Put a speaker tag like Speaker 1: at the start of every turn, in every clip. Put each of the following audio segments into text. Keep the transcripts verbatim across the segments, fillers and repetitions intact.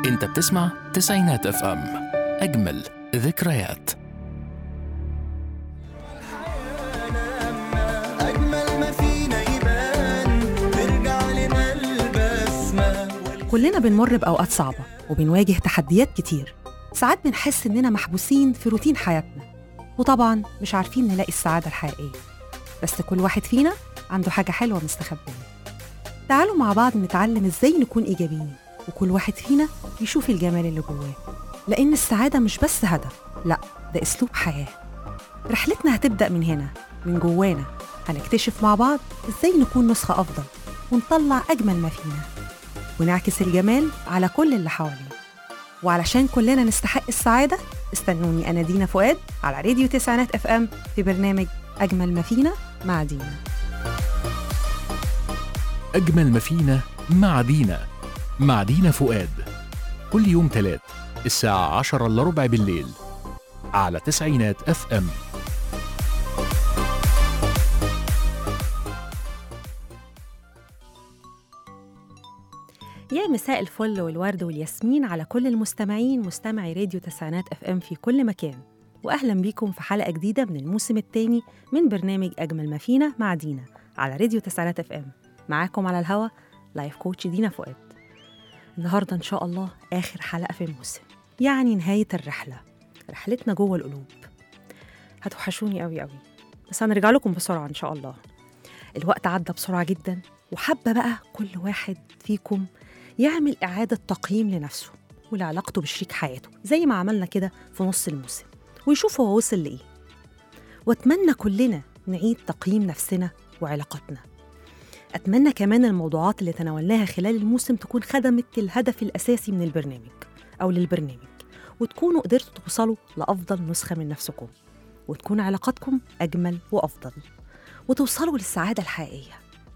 Speaker 1: انت بتسمع تسعينات اف ام، اجمل ذكريات.
Speaker 2: كلنا بنمر بأوقات صعبة وبنواجه تحديات كتير. ساعات بنحس إننا محبوسين في روتين حياتنا، وطبعاً مش عارفين نلاقي السعادة الحقيقية. بس كل واحد فينا عنده حاجة حلوة مستخبية. تعالوا مع بعض نتعلم إزاي نكون إيجابيين، وكل واحد فينا يشوف الجمال اللي جواه، لأن السعادة مش بس هدف، لأ ده أسلوب حياة. رحلتنا هتبدأ من هنا، من جوانا. هنكتشف مع بعض إزاي نكون نسخة أفضل ونطلع أجمل ما فينا، ونعكس الجمال على كل اللي حوالينا. وعلشان كلنا نستحق السعادة، استنوني أنا دينا فؤاد على راديو تسعينات اف ام في برنامج أجمل ما فينا مع دينا.
Speaker 1: أجمل ما فينا مع دينا مع دينا فؤاد، كل يوم تلات الساعة عشرة إلا ربع بالليل على تسعينات اف ام.
Speaker 2: يا مساء الفل والورد والياسمين على كل المستمعين، مستمعي راديو تسعينات اف ام في كل مكان، واهلا بيكم في حلقه جديده من الموسم الثاني من برنامج اجمل ما فينا مع دينا على راديو تسعينات اف ام. معاكم على الهوا لايف كوتش دينا فؤاد. النهارده ان شاء الله اخر حلقه في الموسم، يعني نهايه الرحله، رحلتنا جوه القلوب. هتوحشوني قوي قوي، بس هنرجع لكم بسرعه ان شاء الله. الوقت عدى بسرعه جدا، وحابه بقى كل واحد فيكم يعمل إعادة تقييم لنفسه ولعلاقته بشريك حياته زي ما عملنا كده في نص الموسم، ويشوف هو وصل لإيه. وأتمنى كلنا نعيد تقييم نفسنا وعلاقاتنا. أتمنى كمان الموضوعات اللي تناولناها خلال الموسم تكون خدمت الهدف الأساسي من البرنامج أو للبرنامج، وتكونوا قدرتوا توصلوا لأفضل نسخة من نفسكم، وتكون علاقاتكم أجمل وأفضل، وتوصلوا للسعادة الحقيقية.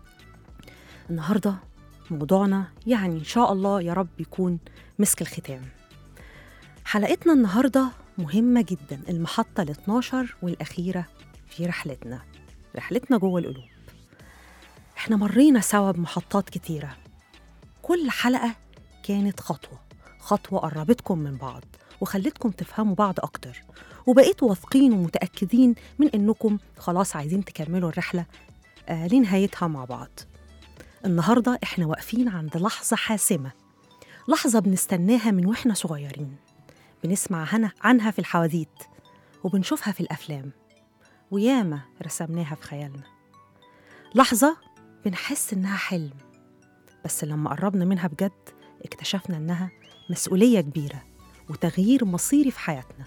Speaker 2: النهاردة موضوعنا يعني إن شاء الله يا رب يكون مسك الختام. حلقتنا النهاردة مهمة جدا، المحطة الاثناشر والأخيرة في رحلتنا رحلتنا جوه القلوب. احنا مرينا سوا بمحطات كتيرة، كل حلقة كانت خطوة خطوة قربتكم من بعض وخلتكم تفهموا بعض أكتر، وبقيتوا واثقين ومتأكدين من إنكم خلاص عايزين تكملوا الرحلة آه لنهايتها مع بعض. النهاردة إحنا واقفين عند لحظة حاسمة، لحظة بنستناها من وإحنا صغيرين، بنسمع عنها في الحواديت وبنشوفها في الأفلام، وياما رسمناها في خيالنا. لحظة بنحس إنها حلم، بس لما قربنا منها بجد اكتشفنا إنها مسؤولية كبيرة وتغيير مصيري في حياتنا.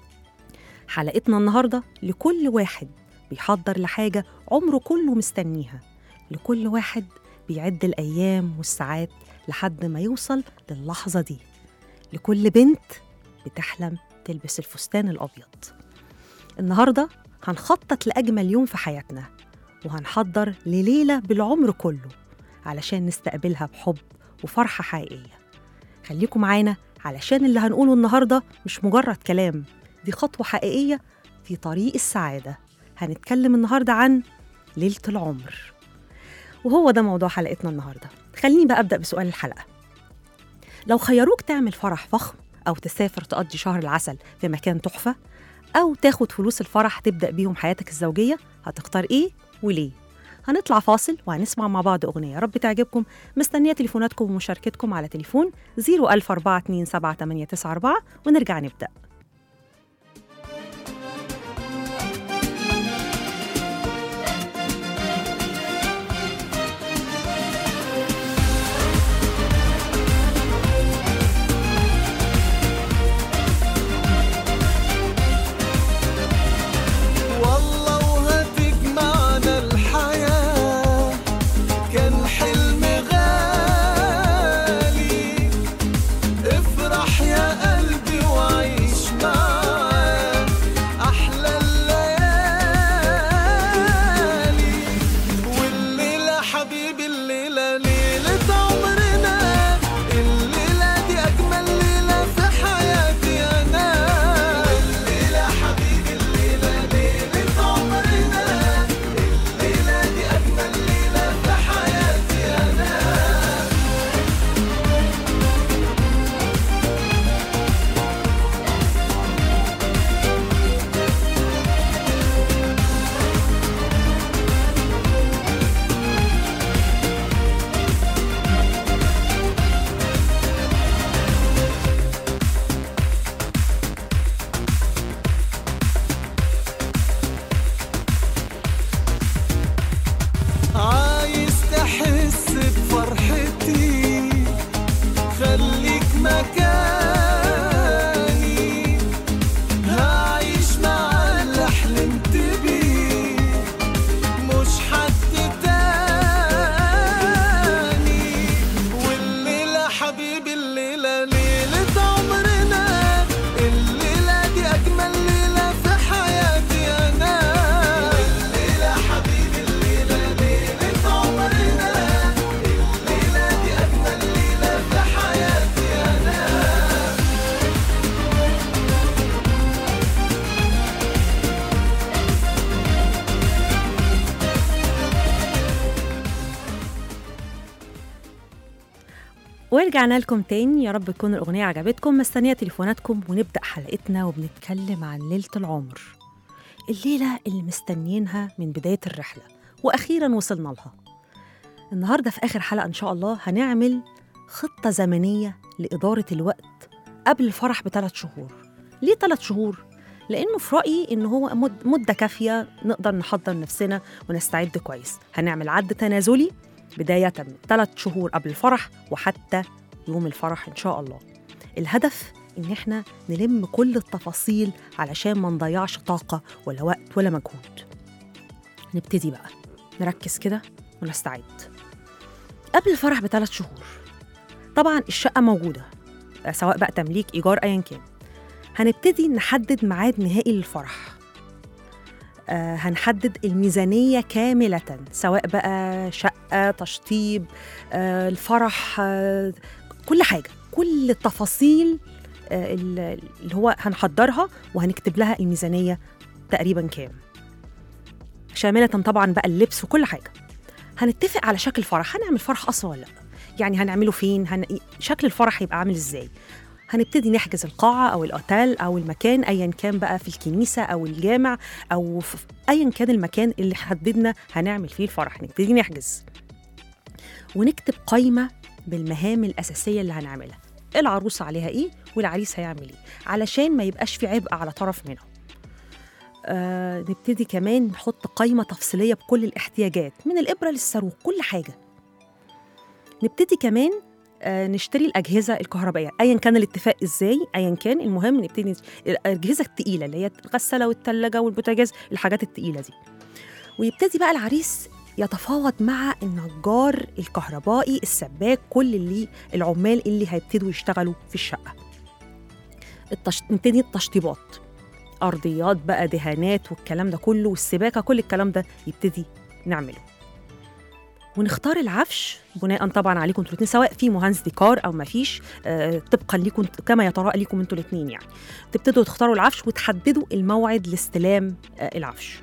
Speaker 2: حلقتنا النهاردة لكل واحد بيحضر لحاجة عمره كله مستنيها، لكل واحد بيعد الأيام والساعات لحد ما يوصل للحظة دي، لكل بنت بتحلم تلبس الفستان الأبيض. النهاردة هنخطط لأجمل يوم في حياتنا، وهنحضر لليلة بالعمر كله علشان نستقبلها بحب وفرحة حقيقية. خليكم معانا علشان اللي هنقوله النهاردة مش مجرد كلام، دي خطوة حقيقية في طريق السعادة. هنتكلم النهاردة عن ليلة العمر، وهو ده موضوع حلقتنا النهاردة. خليني بقى أبدأ بسؤال الحلقة. لو خيروك تعمل فرح فخم، أو تسافر تقضي شهر العسل في مكان تحفة، أو تاخد فلوس الفرح تبدأ بيهم حياتك الزوجية، هتختار إيه وليه؟ هنطلع فاصل وهنسمع مع بعض أغنية يا رب تعجبكم. مستنية تليفوناتكم ومشاركتكم على تليفون صفر ألف أربعة اتنين سبعة تمانية تسعة أربعة، ونرجع نبدأ. ورجعنا لكم تاني، يا رب تكون الأغنية عجبتكم. مستنية تليفوناتكم ونبدأ حلقتنا وبنتكلم عن ليلة العمر، الليلة اللي مستنيينها من بداية الرحلة وأخيراً وصلنا لها. النهاردة في آخر حلقة إن شاء الله هنعمل خطة زمنية لإدارة الوقت قبل الفرح بثلاث شهور. ليه ثلاث شهور؟ لأنه في رأيي إنه هو مد- مدة كافية نقدر نحضر نفسنا ونستعد كويس. هنعمل عد تنازلي بداية من ثلاث شهور قبل الفرح وحتى يوم الفرح إن شاء الله. الهدف إن إحنا نلم كل التفاصيل علشان ما نضيعش طاقة ولا وقت ولا مجهود. نبتدي بقى نركز كده ونستعد. قبل الفرح بثلاث شهور طبعاً الشقة موجودة، سواء بقى تمليك إيجار أياً كان. هنبتدي نحدد ميعاد نهائي للفرح. آه هنحدد الميزانية كاملة، سواء بقى شقة، تشطيب، آه الفرح، آه كل حاجة، كل التفاصيل آه اللي هو هنحضرها وهنكتب لها الميزانية تقريباً كام، شاملة طبعاً بقى اللبس وكل حاجة. هنتفق على شكل الفرح، هنعمل فرح أصلا ولا لأ، يعني هنعمله فين، هن... شكل الفرح يبقى عامل إزاي. هنبتدي نحجز القاعة أو الأوتيل أو المكان أياً كان بقى، في الكنيسة أو الجامع أو في أياً كان المكان اللي حددنا هنعمل فيه الفرح. نبتدي نحجز ونكتب قائمة بالمهام الأساسية اللي هنعملها، العروسة عليها إيه والعريس هيعمل إيه، علشان ما يبقاش في عبء على طرف منهم. آه نبتدي كمان نحط قائمة تفصيلية بكل الاحتياجات من الإبرة للصاروخ، كل حاجة. نبتدي كمان آه نشتري الأجهزة الكهربائية أياً كان الاتفاق إزاي، أياً كان المهم نبتدي الأجهزة التقيلة اللي هي الغسالة والثلاجة والبوتاجاز، الحاجات التقيلة دي. ويبتدي بقى العريس يتفاوض مع النجار الكهربائي السباك، كل اللي العمال اللي هيبتدوا يشتغلوا في الشقة. التش... نبتدي التشطيبات، أرضيات بقى، دهانات والكلام ده كله، والسباكة، كل الكلام ده يبتدي نعمله. ونختار العفش بناء طبعا عليكم انتوا الاثنين، سواء في مهندس ديكور او ما فيش، آه طبقا ليكم كما يتراءى ليكم انتوا الاثنين. يعني تبتدوا تختاروا العفش وتحددوا الموعد لاستلام آه العفش.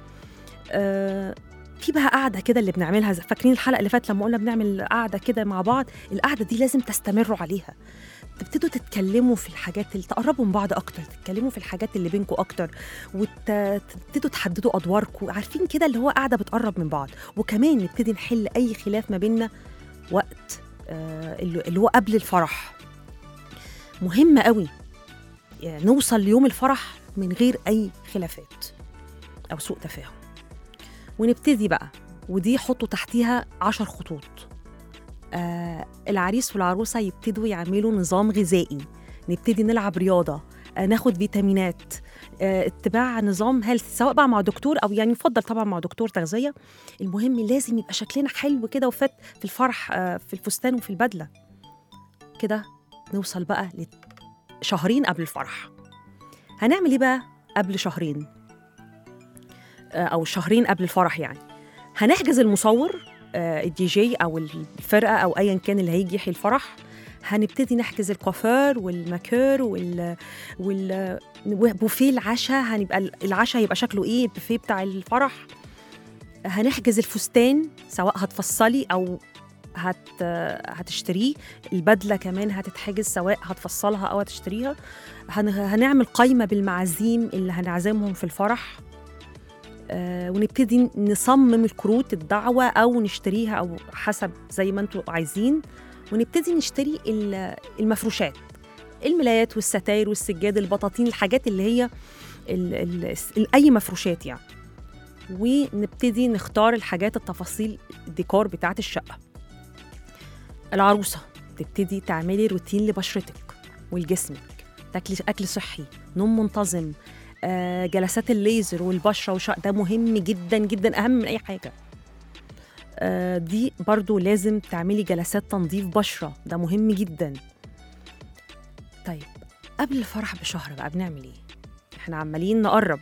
Speaker 2: آه في بقى قاعده كده اللي بنعملها، فاكرين الحلقه اللي فاتت لما قلنا بنعمل قاعده كده مع بعض؟ القعده دي لازم تستمروا عليها، تبتدوا تتكلموا في الحاجات اللي تقربوا من بعض اكتر، تتكلموا في الحاجات اللي بينكم اكتر، وتبتدوا تحددوا ادواركم، عارفين كده اللي هو قاعده بتقرب من بعض. وكمان نبتدي نحل اي خلاف ما بيننا وقت آه اللي هو قبل الفرح. مهم قوي يعني نوصل ليوم الفرح من غير اي خلافات او سوء تفاهم. ونبتدي بقى، ودي حطوا تحتيها عشر خطوط. آه العريس والعروسة يبتدوا يعملوا نظام غذائي، نبتدي نلعب رياضة، آه ناخد فيتامينات، آه اتباع نظام هيلث، سواء بقى مع دكتور أو يعني يفضل طبعا مع دكتور تغذية. المهم لازم يبقى شكلنا حلو كده وفات في الفرح، آه في الفستان وفي البدلة كده. نوصل بقى لشهرين قبل الفرح. هنعمل إيه بقى قبل شهرين آه أو شهرين قبل الفرح؟ يعني هنحجز المصور، الدي جي أو الفرقة أو أياً كان اللي هيجي يحيي الفرح. هنبتدي نحجز الكوافير والماكير وال وال بوفيه العشاء. هنبقى العشاء هيبقى شكله إيه، البوفيه بتاع الفرح. هنحجز الفستان، سواء هتفصلي أو هت هتشتريه. البدلة كمان هتتحجز، سواء هتفصلها أو هتشتريها. هن... هنعمل قائمة بالمعازيم اللي هنعزمهم في الفرح. آه ونبتدي نصمم الكروت الدعوة أو نشتريها أو حسب زي ما أنتوا عايزين. ونبتدي نشتري المفروشات، الملايات والستاير والسجاد، البطاطين، الحاجات اللي هي ال ال ال أي مفروشات يعني. ونبتدي نختار الحاجات، التفاصيل، الديكور بتاعت الشقة. العروسة تبتدي تعملي روتين لبشرتك ولجسمك، تاكلي أكل صحي، نوم منتظم، آه جلسات الليزر والبشرة وشق، ده مهم جدا جدا، أهم من أي حاجة. آه دي برضو لازم تعملي جلسات تنظيف بشرة، ده مهم جدا. طيب قبل الفرح بشهر بقى بنعمل إيه؟ إحنا عمالين نقرب.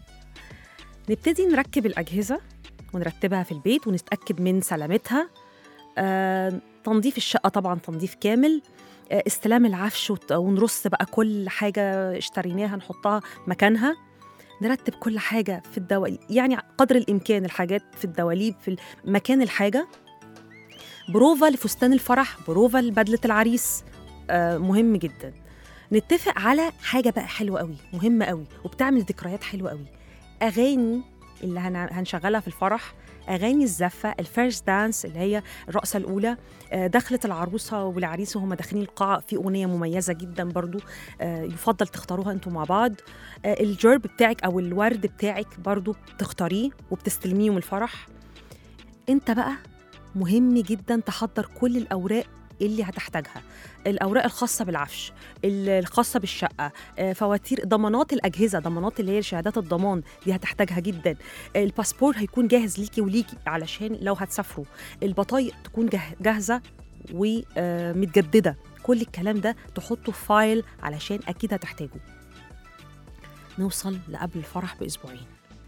Speaker 2: نبتدي نركب الأجهزة ونرتبها في البيت ونتأكد من سلامتها. آه تنظيف الشقة طبعا تنظيف كامل. آه استلام العفش ونرص بقى كل حاجة اشتريناها نحطها مكانها. نرتب كل حاجة في الدواليب، يعني قدر الإمكان الحاجات في الدواليب في مكان الحاجة. بروفا لفستان الفرح، بروفا لبدلة العريس. آه مهم جدا. نتفق على حاجة بقى حلوة قوي، مهمة قوي، وبتعمل ذكريات حلوة قوي. أغاني اللي هنشغلها في الفرح، أغاني الزفة، الفيرست دانس اللي هي الرقصة الأولى، دخلة العروسة والعريس وهم داخلين القاعة في أغنية مميزة جدا برضو يفضل تختاروها أنتوا مع بعض. الجرب بتاعك أو الورد بتاعك برضو بتختاريه وبتستلميه من الفرح. أنت بقى مهم جدا تحضر كل الأوراق اللي هتحتاجها، الأوراق الخاصة بالعفش، الخاصة بالشقة، فواتير، ضمانات الأجهزة، ضمانات اللي هي شهادات الضمان دي هتحتاجها جدا. الباسبور هيكون جاهز ليكي وليكي علشان لو هتسافروا. البطايق تكون جاهزة ومتجددة. كل الكلام ده تحطه في فايل علشان أكيد هتحتاجه. نوصل لقبل الفرح بأسبوعين.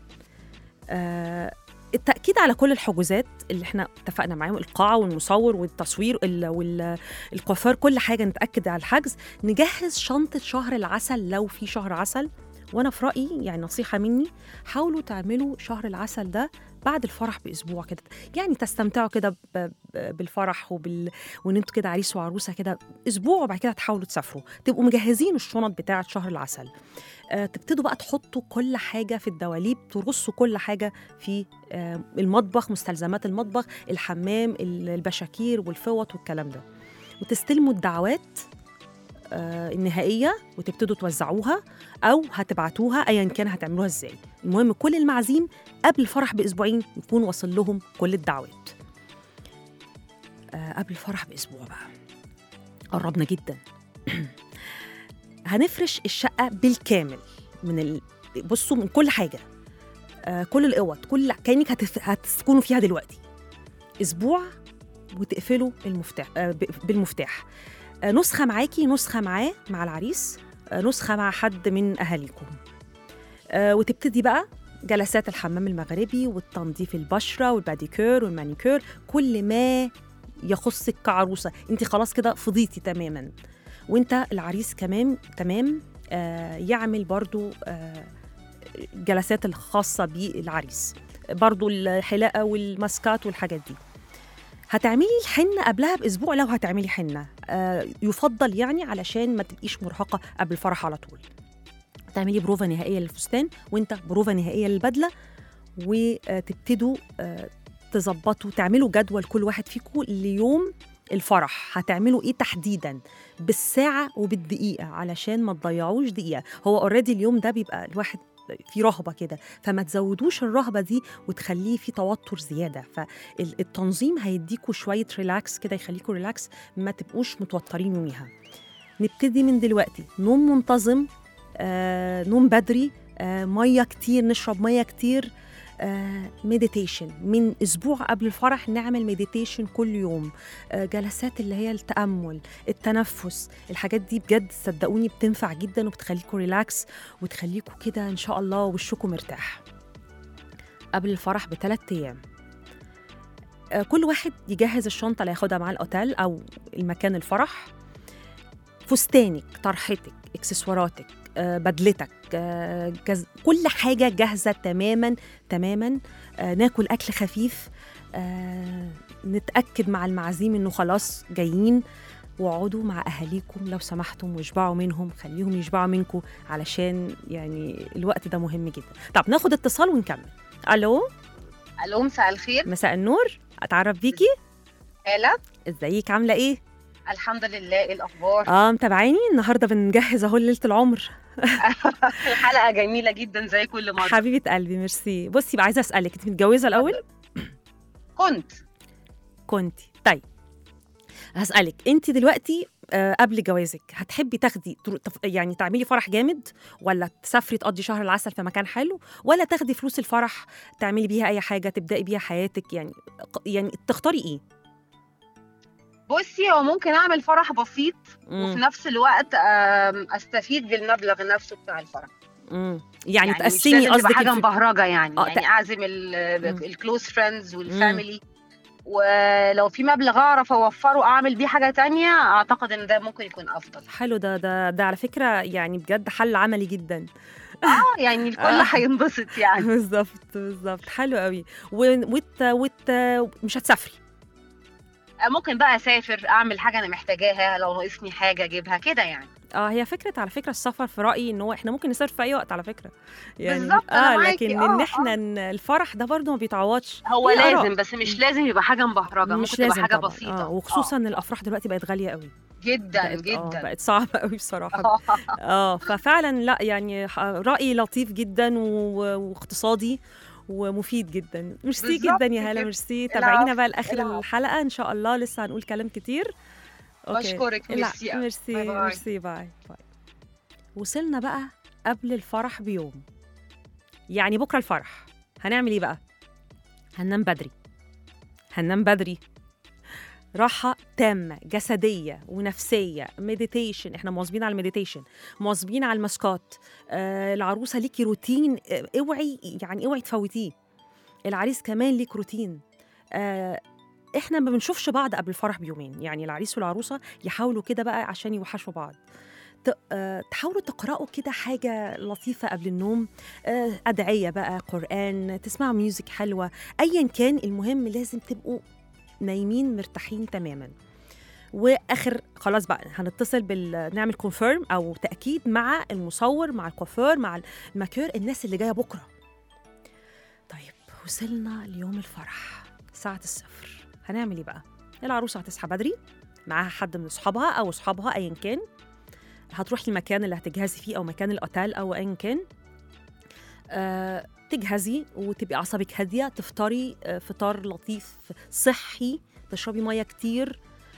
Speaker 2: أه التأكيد على كل الحجوزات اللي احنا اتفقنا معاهم، القاعة والمصور والتصوير والكوافير، كل حاجة نتأكد على الحجز. نجهز شنطة شهر العسل لو في شهر عسل. وأنا في رأيي يعني نصيحة مني، حاولوا تعملوا شهر العسل ده بعد الفرح بأسبوع كده، يعني تستمتعوا كده بالفرح وبال... وان انتوا كده عريس وعروسة كده أسبوع، وبعد كده تحاولوا تسافروا، تبقوا مجهزين الشنط بتاعة شهر العسل. آه، تبتدوا بقى تحطوا كل حاجة في الدواليب، ترصوا كل حاجة في آه، المطبخ، مستلزمات المطبخ، الحمام، البشاكير والفوط والكلام ده، وتستلموا الدعوات آه، النهائية وتبتدوا توزعوها أو هتبعتوها، أيا كان هتعملوها إزاي. المهم كل المعازيم قبل الفرح بأسبوعين يكون وصل لهم كل الدعوات. آه، قبل الفرح بأسبوع بقى قربنا جدا. هنفرش الشقة بالكامل من ال... بصوا من كل حاجة، آه كل الأوض، كل كأنك هتف... هتسكنوا فيها دلوقتي. أسبوع وتقفلوا المفتاح آه ب... بالمفتاح. آه نسخة معاكي، نسخة معاه مع العريس، آه نسخة مع حد من أهاليكم. آه وتبتدي بقى جلسات الحمام المغربي والتنظيف البشرة والباديكير والمانيكير، كل ما يخصك كعروسة. انت خلاص كده فضيتي تماماً، وانت العريس كمان تمام. آه يعمل برضو آه جلسات الخاصة بالعريس، برضو الحلاقة والماسكات والحاجات دي. هتعملي الحنة قبلها بأسبوع لو هتعملي حنة، آه يفضل يعني علشان ما تبقيش مرهقة قبل الفرح على طول. تعملي بروفة نهائية للفستان وانت بروفة نهائية للبدلة، وتبتدوا آه تظبطوا، تعملوا جدول كل واحد فيكم ليوم الفرح هتعملوا ايه تحديدا بالساعة وبالدقيقة علشان ما تضيعوش دقيقة. هو اوريدي اليوم ده بيبقى الواحد في رهبة كده، فما تزودوش الرهبة دي وتخليه في توتر زيادة. فالتنظيم هيديكوا شوية ريلاكس كده، يخليكوا ريلاكس، ما تبقوش متوترين يوميها. نبتدي من دلوقتي نوم منتظم، آه، نوم بدري، آه، مية كتير، نشرب مية كتير، مديتيشن. uh, من أسبوع قبل الفرح نعمل مديتيشن كل يوم، uh, جلسات اللي هي التأمل، التنفس، الحاجات دي بجد صدقوني بتنفع جدا وبتخليكوا ريلاكس وتخليكوا كده إن شاء الله وشكوا مرتاح. قبل الفرح بثلاث أيام uh, كل واحد يجهز الشنطة اللي ياخدها مع الأوتيل أو المكان الفرح، فستانك، طرحتك، إكسسواراتك، آه، بدلتك، آه، جز... كل حاجة جاهزة تماماً تماماً. آه، ناكل أكل خفيف، آه، نتأكد مع المعازيم إنه خلاص جايين، وقعدوا مع أهاليكم لو سمحتم واشبعوا منهم، خليهم يشبعوا منكم علشان يعني الوقت ده مهم جدا. طب ناخد اتصال ونكمل. ألو.
Speaker 3: ألو، مساء الخير.
Speaker 2: مساء النور، أتعرف بيكي؟
Speaker 3: هالة.
Speaker 2: إزيك، عاملة إيه؟
Speaker 3: الحمد لله. إيه الأخبار؟
Speaker 2: آه متابعيني النهاردة بنجهز أهو ليلة العمر.
Speaker 3: الحلقة جميلة جدا زي كل مرة.
Speaker 2: حبيبة قلبي، ميرسي. بصي بقى عايزة أسألك، أنت متجوزة الأول؟
Speaker 3: كنت
Speaker 2: كنت طيب هسألك، أنت دلوقتي آه قبل جوازك هتحبي تاخدي يعني تعملي فرح جامد، ولا تسافري تقضي شهر العسل في مكان حلو، ولا تاخدي فلوس الفرح تعملي بيها أي حاجة تبدأي بيها حياتك؟ يعني يعني تختاري إيه؟
Speaker 3: بصي، هو ممكن أعمل فرح بسيط مم. وفي نفس الوقت أستفيد بالمبلغ نفسه بتاع الفرح.
Speaker 2: امم يعني, يعني
Speaker 3: تقسمي قصدك حاجه الف... مبهرجه يعني آه يعني اعزم الكلوز فريندز والفاميلي، ولو في مبلغ اعرف اوفره اعمل بيه حاجه تانية اعتقد ان ده ممكن يكون افضل.
Speaker 2: حلو، ده ده ده على فكره يعني بجد حل عملي جدا.
Speaker 3: اه يعني الكل هينبسط يعني.
Speaker 2: بالظبط بالظبط، حلو قوي. وت وت مش هتسافري؟
Speaker 3: ممكن بقى اسافر اعمل حاجه انا محتاجاها، لو ناقصني حاجه اجيبها كده يعني.
Speaker 2: اه هي فكره على فكره السفر في رايي ان هو احنا ممكن نسافر في اي وقت على فكره يعني.
Speaker 3: بالظبط
Speaker 2: اه
Speaker 3: معاكي.
Speaker 2: لكن
Speaker 3: آه
Speaker 2: ان احنا
Speaker 3: آه.
Speaker 2: إن الفرح ده برضه ما بيتعوضش.
Speaker 3: هو
Speaker 2: هي
Speaker 3: لازم
Speaker 2: آراء.
Speaker 3: بس مش لازم يبقى حاجه مبهرجه،
Speaker 2: مش
Speaker 3: ممكن تبقى
Speaker 2: لازم
Speaker 3: حاجه
Speaker 2: طبعا.
Speaker 3: بسيطه.
Speaker 2: اه وخصوصا
Speaker 3: آه.
Speaker 2: ان الافراح دلوقتي بقت غاليه قوي
Speaker 3: جدا
Speaker 2: بقت
Speaker 3: جدا
Speaker 2: اه بقت صعبه قوي بصراحه. اه ففعلا لا يعني رايي لطيف جدا و- واقتصادي ومفيد جدا. ميرسي جدا يا هاله، ميرسي. تابعينا بقى لاخر
Speaker 3: العفو.
Speaker 2: الحلقه ان شاء الله، لسه هنقول كلام كتير. اوكي
Speaker 3: بشكرك.
Speaker 2: لا
Speaker 3: ميرسي أوي.
Speaker 2: ميرسي
Speaker 3: باي باي.
Speaker 2: ميرسي باي باي. وصلنا بقى قبل الفرح بيوم، يعني بكره الفرح هنعمل ايه بقى؟ هننام بدري، هننام بدري، راحة تامة جسدية ونفسية، مديتيشن، احنا مواظبين على المديتيشن، مواظبين على الماسكات. آه العروسة ليكي روتين، آه اوعي يعني اوعي تفوتيه. العريس كمان ليك روتين. آه احنا ما بنشوفش بعض قبل الفرح بيومين، يعني العريس والعروسة يحاولوا كده بقى عشان يوحشوا بعض. تحاولوا تقرأوا كده حاجة لطيفة قبل النوم، أدعية بقى، قرآن، تسمعوا ميوزك حلوة، أيا كان. المهم لازم تبقوا نايمين مرتاحين تماما. واخر خلاص بقى هنتصل بال نعمل كونفيرم او تاكيد مع المصور، مع الكوافير، مع الماكير، الناس اللي جايه بكره. طيب وصلنا ليوم الفرح ساعه الصفر، هنعمل ايه بقى؟ العروسه هتصحى بدري، معاها حد من اصحابها او اصحابها ايا كان، هتروح المكان اللي هتجهزي فيه او مكان الاوتيل او ايا كان. أه تجهزي وتبقي اعصابك هاديه، تفطري أه فطار لطيف صحي، تشربي ميه كتير،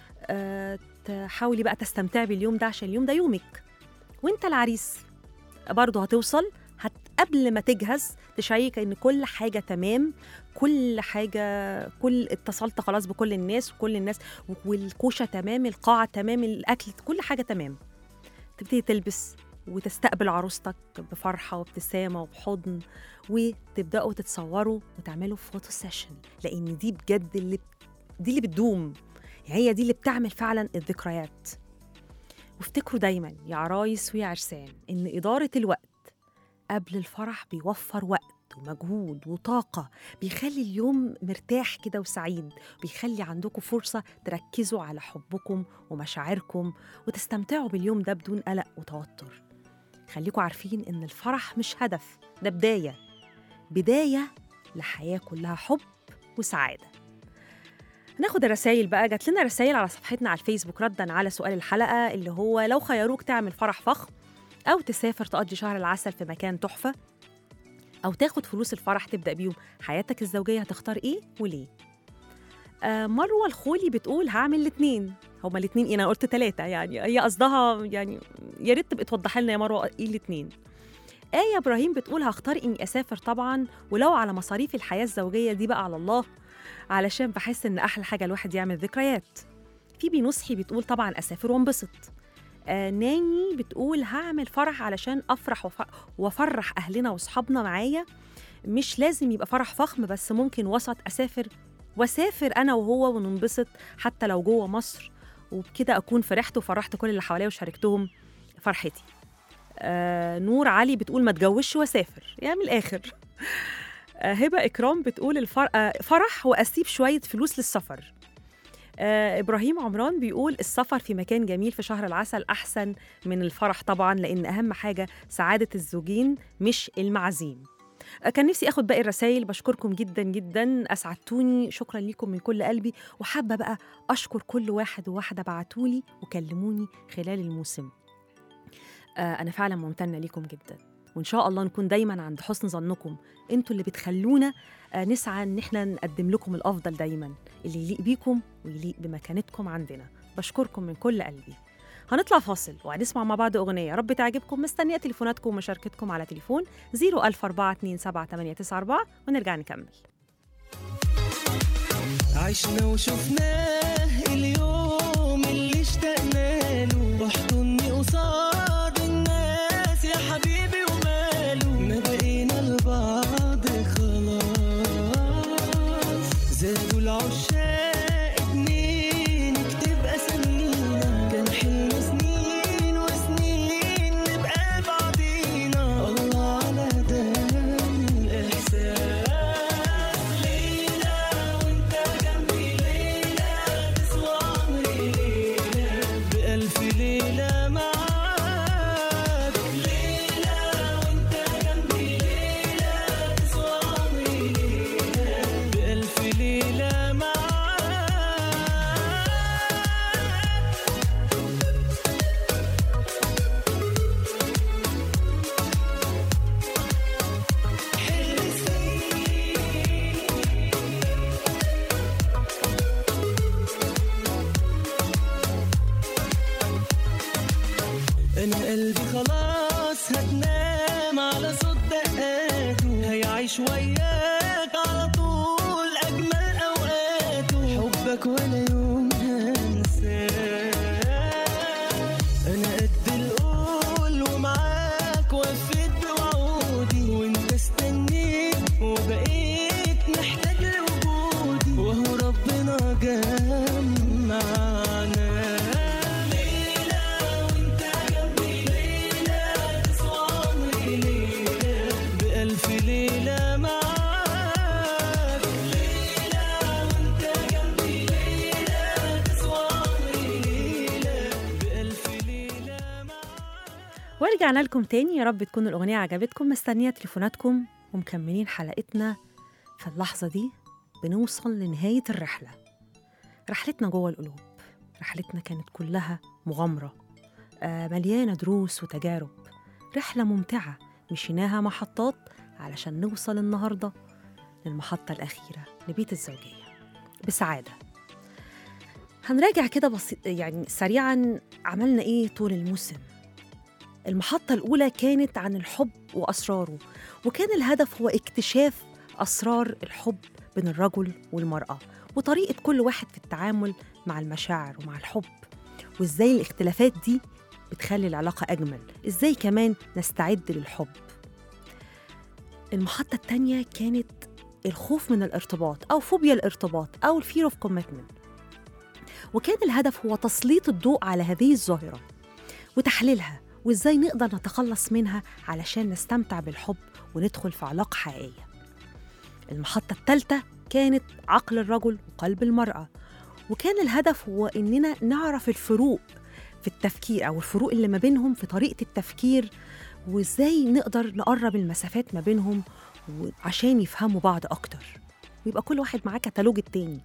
Speaker 2: أه تحاولي بقى تستمتعي باليوم ده عشان اليوم ده يومك. وانت العريس برضه هتوصل، هت قبل ما تجهز تشيك ان كل حاجه تمام، كل حاجه، كل اتصلت خلاص بكل الناس وكل الناس والكوشه تمام، القاعه تمام، الاكل، كل حاجه تمام. تبتدي تلبس وتستقبل عروستك بفرحة وابتسامة وبحضن، وتبدأوا تتصوروا وتعملوا فوتو سيشن، لأن دي بجد اللي دي اللي بتدوم، يعني هي دي اللي بتعمل فعلا الذكريات. وافتكروا دايما يا عرايس ويا عرسان إن إدارة الوقت قبل الفرح بيوفر وقت ومجهود وطاقة، بيخلي اليوم مرتاح كده وسعيد، بيخلي عندكم فرصة تركزوا على حبكم ومشاعركم وتستمتعوا باليوم ده بدون قلق وتوتر. خليكم عارفين إن الفرح مش هدف، ده بداية، بداية لحياة كلها حب وسعادة. ناخد الرسائل بقى. جات لنا رسائل على صفحتنا على الفيسبوك ردا على سؤال الحلقة اللي هو لو خيروك تعمل فرح فخم أو تسافر تقضي شهر العسل في مكان تحفة أو تاخد فلوس الفرح تبدأ بيهم حياتك الزوجية، هتختار إيه وليه؟ آه مروة الخولي بتقول هعمل الاتنين. هما الاتنين إيه؟ أنا قلت تلاتة، يعني هي قصدها يعني يا ريت تبقى توضح لنا يا مروة إيه الاتنين. آية إبراهيم بتقول هختار إني أسافر طبعاً، ولو على مصاريف الحياة الزوجية دي بقى على الله، علشان بحس إن أحلى حاجة الواحد يعمل ذكريات. في بنصحي بتقول طبعاً أسافر وانبسط. آه ناني بتقول هعمل فرح علشان أفرح وف... وأفرح أهلنا وأصحابنا معايا، مش لازم يبقى فرح فخم، بس ممكن وسط، أسافر وأسافر أنا وهو وننبسط حتى لو جوه مصر، وبكده أكون فرحت وفرحت كل اللي حواليا وشاركتهم فرحتي. آه نور علي بتقول ما اتجوزش وأسافر، يعني من الآخر. آه هبة إكرام بتقول الفر... آه فرح وأسيب شوية فلوس للسفر. آه إبراهيم عمران بيقول السفر في مكان جميل في شهر العسل أحسن من الفرح طبعاً، لأن أهم حاجة سعادة الزوجين مش المعازيم. آه كان نفسي أخد باقي الرسائل، بشكركم جداً جداً، أسعدتوني، شكراً لكم من كل قلبي، وحابة بقى أشكر كل واحد وواحدة بعتولي وكلموني خلال الموسم. آه أنا فعلاً ممتنة لكم جداً، وإن شاء الله نكون دايماً عند حسن ظنكم. أنتوا اللي بتخلونا آه نسعى إن إحنا نقدم لكم الأفضل دايماً، اللي يليق بيكم ويليق بمكانتكم عندنا. بشكركم من كل قلبي. هنطلع فاصل وهنسمع مع بعض أغنية رب تعجبكم. مستنية تليفوناتكم ومشاركتكم على تليفون صفر ألف أربعة اتنين سبعة تمانية تسعة أربعة ونرجع نكمل.
Speaker 4: عشنا وشفناه اليوم اللي اشتقنا له، واحضني قصاد الناس يا حبيبي وماله، ما بقينا لبعض خلاص، زادوا العشاق اتنين نكتب اسامينا، كان حلم سنين وسنين نبقى بعضينا، الله على ده الإحساس، ليلة وانت جنبي ليلة قلبي خلاص هتنام على صوت دقاته، هيعيش وياك على طول أجمل أوقاته، حبك ولا يوم هنساه. أنا قد القول ومعاك وفيت بوعودي، وانت استنيت وبقيت محتاج لوجودي، وهو ربنا جمعنا ليلة وانت جنبي، ليلة تسوى عمري، ليلة بألف ليلة معاك، ليلة وانت جنبي، ليلة تسوى عمري، ليلة بألف ليلة معاك.
Speaker 2: ورجعنا لكم تاني، يا رب تكون الأغنية عجبتكم. مستنية تليفوناتكم ومكملين حلقتنا. في اللحظة دي بنوصل لنهاية الرحلة، رحلتنا جوه القلوب. رحلتنا كانت كلها مغامرة، آه مليانة دروس وتجارب، رحلة ممتعة مشيناها محطات علشان نوصل النهاردة للمحطة الأخيرة، لبيت الزوجية بسعادة. هنراجع كده بسيط يعني سريعاً عملنا إيه طول الموسم. المحطة الأولى كانت عن الحب وأسراره، وكان الهدف هو اكتشاف أسرار الحب بين الرجل والمرأة، وطريقة كل واحد في التعامل مع المشاعر ومع الحب، وإزاي الاختلافات دي بتخلي العلاقة أجمل، إزاي كمان نستعد للحب. المحطة التانية كانت الخوف من الارتباط أو فوبيا الارتباط أو الفير اوف كوميتمنت، وكان الهدف هو تسليط الضوء على هذه الظاهرة وتحليلها، وإزاي نقدر نتخلص منها علشان نستمتع بالحب وندخل في علاقة حقيقية. المحطة الثالثة كانت عقل الرجل وقلب المرأة، وكان الهدف هو إننا نعرف الفروق في التفكير أو الفروق اللي ما بينهم في طريقة التفكير، وإزاي نقدر نقرب المسافات ما بينهم عشان يفهموا بعض أكتر، ويبقى كل واحد معاه كتالوج التاني.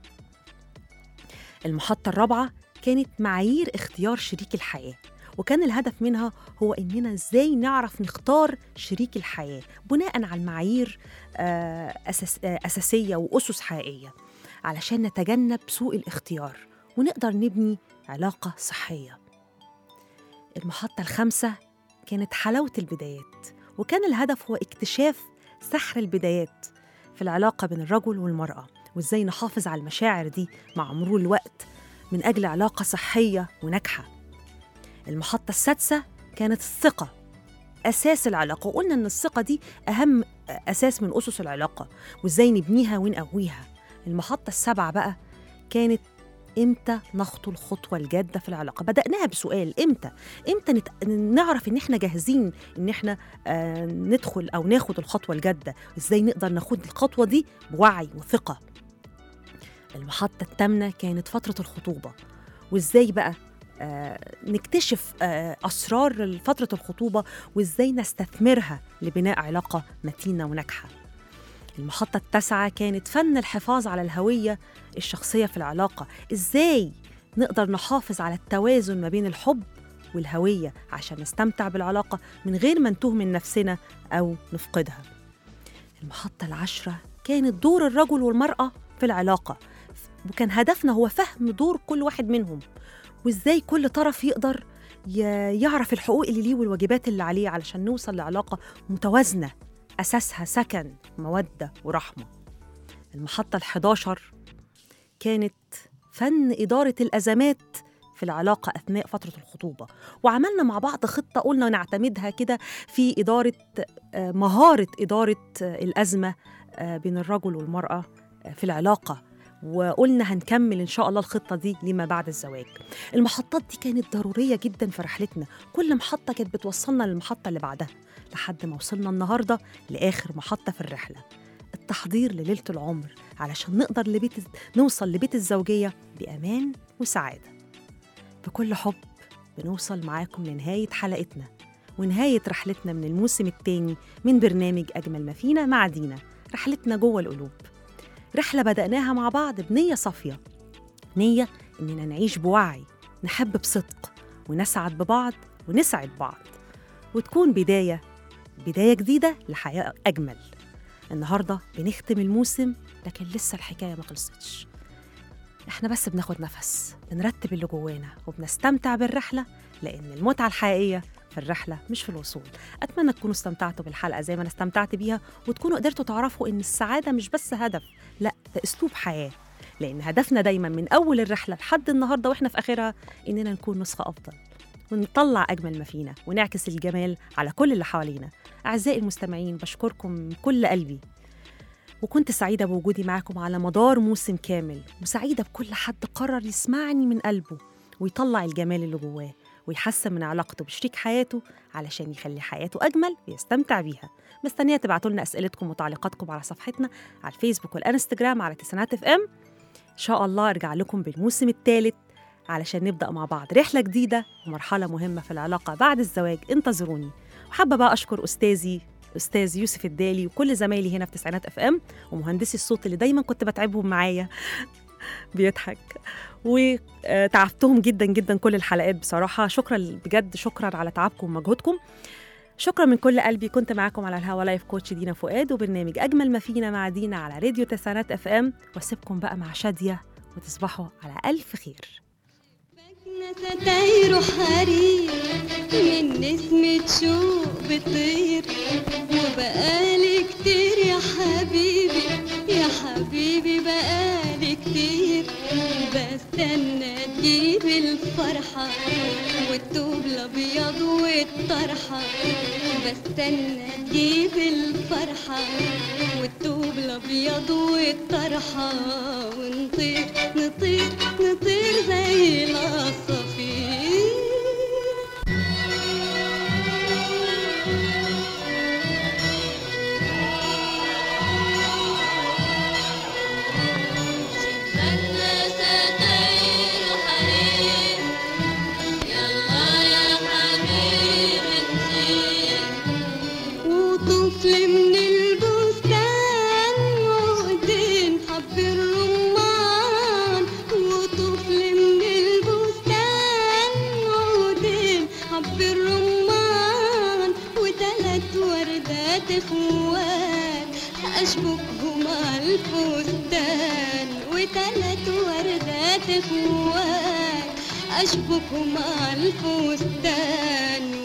Speaker 2: المحطة الرابعة كانت معايير اختيار شريك الحياة، وكان الهدف منها هو إننا إزاي نعرف نختار شريك الحياة بناء على المعايير أساس أساسية وأسس حقيقية علشان نتجنب سوء الاختيار ونقدر نبني علاقة صحية. المحطة الخامسة كانت حلاوة البدايات، وكان الهدف هو اكتشاف سحر البدايات في العلاقة بين الرجل والمرأة، وإزاي نحافظ على المشاعر دي مع مرور الوقت من أجل علاقة صحية وناجحة. المحطة السادسة كانت الثقة، أساس العلاقة، وقلنا إن الثقة دي أهم أساس من أسس العلاقة، وإزاي نبنيها ونقويها. المحطة السابعة بقى كانت إمتى نخطو الخطوة الجادة في العلاقة. بدأناها بسؤال إمتى إمتى نت... نعرف إن إحنا جاهزين إن إحنا آه ندخل أو ناخد الخطوة الجادة، إزاي نقدر ناخد الخطوة دي بوعي وثقة. المحطة الثامنة كانت فترة الخطوبة، وإزاي بقى آه نكتشف آه أسرار فترة الخطوبة وإزاي نستثمرها لبناء علاقة متينة وناجحة. المحطة التاسعة كانت فن الحفاظ على الهوية الشخصية في العلاقة، إزاي نقدر نحافظ على التوازن ما بين الحب والهوية عشان نستمتع بالعلاقة من غير ما نتوه من نفسنا أو نفقدها. المحطة العاشرة كانت دور الرجل والمرأة في العلاقة، وكان هدفنا هو فهم دور كل واحد منهم، وإزاي كل طرف يقدر يعرف الحقوق اللي ليه والواجبات اللي عليه علشان نوصل لعلاقة متوازنة أساسها سكن مودة ورحمة. المحطة الحداشر كانت فن إدارة الأزمات في العلاقة أثناء فترة الخطوبة، وعملنا مع بعض خطة قلنا نعتمدها كده في إدارة مهارة إدارة الأزمة بين الرجل والمرأة في العلاقة، وقلنا هنكمل إن شاء الله الخطة دي لما بعد الزواج. المحطات دي كانت ضرورية جدا في رحلتنا، كل محطة كانت بتوصلنا للمحطة اللي بعدها لحد ما وصلنا النهاردة لآخر محطة في الرحلة، التحضير لليلة العمر علشان نقدر لبيت نوصل لبيت الزوجية بأمان وسعادة. بكل حب بنوصل معاكم لنهاية حلقتنا ونهاية رحلتنا من الموسم الثاني من برنامج أجمل ما فينا مع دينا، رحلتنا جوه القلوب، رحلة بدأناها مع بعض بنية صافية، نية إننا نعيش بوعي، نحب بصدق، ونسعد ببعض ونسعد بعض، وتكون بداية بداية جديدة لحياة أجمل. النهاردة بنختم الموسم، لكن لسه الحكاية ما خلصتش، إحنا بس بناخد نفس، بنرتب اللي جوانا وبنستمتع بالرحلة، لأن المتعة الحقيقية في الرحلة مش في الوصول. أتمنى تكونوا استمتعتوا بالحلقة زي ما أنا استمتعت بيها، وتكونوا قدرتوا تعرفوا إن السعادة مش بس هدف، لأ ده أسلوب حياة، لأن هدفنا دايما من أول الرحلة لحد النهاردة وإحنا في آخرها إننا نكون نسخة أفضل ونطلع أجمل ما فينا ونعكس الجمال على كل اللي حوالينا. أعزائي المستمعين، بشكركم من كل قلبي، وكنت سعيدة بوجودي معكم على مدار موسم كامل، وسعيدة بكل حد قرر يسمعني من قلبه ويطلع الجمال اللي جواه ويحسن من علاقته بشريك حياته علشان يخلي حياته أجمل ويستمتع بيها. مستنية تبعتوا لنا أسئلتكم وتعليقاتكم على صفحتنا على الفيسبوك والإنستجرام على تسعينات اف ام. إن شاء الله أرجع لكم بالموسم الثالث علشان نبدأ مع بعض رحلة جديدة ومرحلة مهمة في العلاقة بعد الزواج. انتظروني. وحابة بقى أشكر أستاذي أستاذ يوسف الدالي وكل زمايلي هنا في تسعينات اف ام، ومهندسي الصوت اللي دايما كنت بتعبهم معايا بيضحك، وتعبتهم جدا جدا كل الحلقات بصراحة. شكرا بجد، شكرا على تعبكم ومجهودكم. شكرا من كل قلبي. كنت معاكم على الهوا لايف كوتش دينا فؤاد، وبرنامج أجمل ما فينا مع دينا على راديو تسعينات اف ام. واسيبكم بقى مع شادية، وتصبحوا على ألف خير.
Speaker 5: ستاير حرير من نسمة شوق بطير، وبقالي كتير يا حبيبي يا حبيبي بقالي كتير بستنى تجيب الفرحة والثوب الأبيض والطرحة، بستنى تجيب الفرحة والثوب الأبيض والطرحة، ونطير نطير نطير زي العصافير. أشبكهم على الفستان وثلاث وردات اخوات، أشبكهم على الفستان